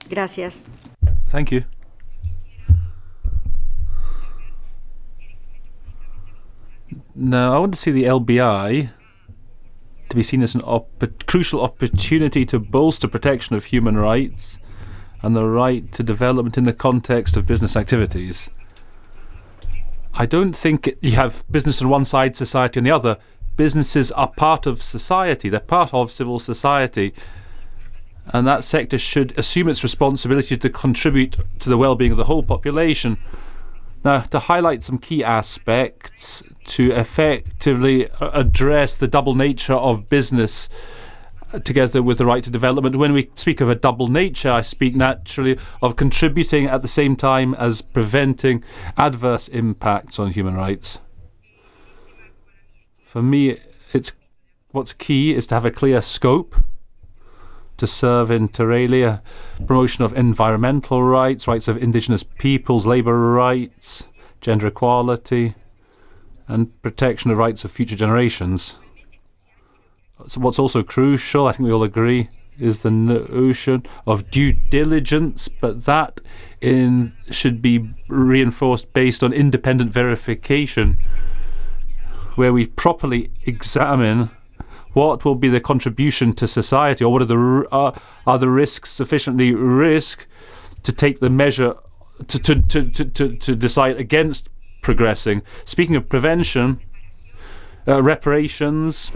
Gracias. Thank you. Now, I want to see the LBI to be seen as a crucial opportunity to bolster protection of human rights and the right to development in the context of business activities. I don't think you have business on one side, society on the other. Businesses are part of society. They're part of civil society. And that sector should assume its responsibility to contribute to the well-being of the whole population. Now, to highlight some key aspects to effectively address the double nature of business together with the right to development. When we speak of a double nature, I speak naturally of contributing at the same time as preventing adverse impacts on human rights. For me, it's what's key is to have a clear scope to serve inter alia, promotion of environmental rights, rights of indigenous peoples, labour rights, gender equality, and protection of rights of future generations. So what's also crucial, I think we all agree, is the notion of due diligence, but that should be reinforced based on independent verification, where we properly examine what will be the contribution to society, or what are the risks sufficiently to take the measure to decide against progressing. Speaking of prevention, reparations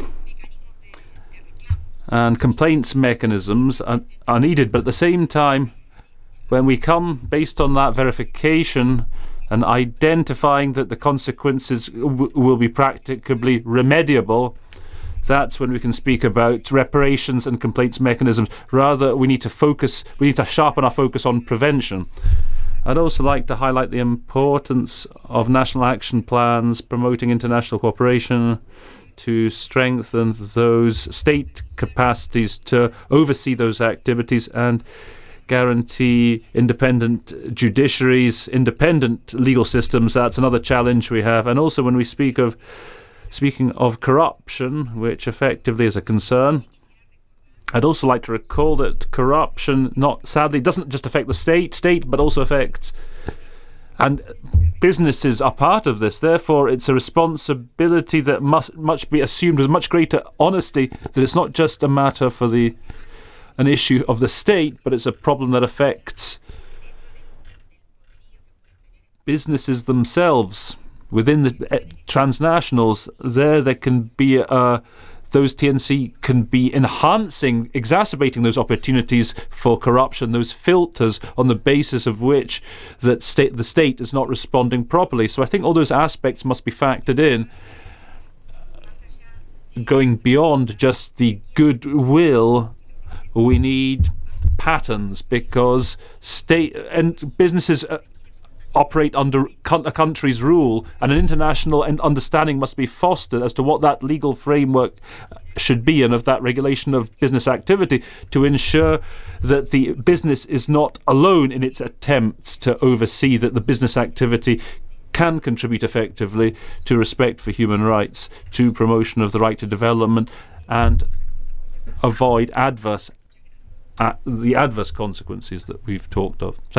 and complaints mechanisms are needed, but at the same time, when we come based on that verification and identifying that the consequences will be practicably remediable, that's when we can speak about reparations and complaints mechanisms. Rather, we need to sharpen our focus on prevention. I'd also like to highlight the importance of national action plans promoting international cooperation to strengthen those state capacities to oversee those activities and guarantee independent judiciaries, independent legal systems. That's another challenge we have. And also when we speaking of corruption, which effectively is a concern, I'd also like to recall that corruption sadly doesn't just affect the state, but also affects, and businesses are part of this. Therefore, it's a responsibility that must be assumed with much greater honesty, that it's not just a matter for an issue of the state, but it's a problem that affects businesses themselves within the transnationals. There can be those TNC can be exacerbating those opportunities for corruption, those filters on the basis of which the state is not responding properly. So I think all those aspects must be factored in, going beyond just the goodwill. We need patterns, because state and businesses operate under a country's rule, and an international understanding must be fostered as to what that legal framework should be and of that regulation of business activity, to ensure that the business is not alone in its attempts to oversee that the business activity can contribute effectively to respect for human rights, to promotion of the right to development, and avoid the adverse consequences that we've talked of.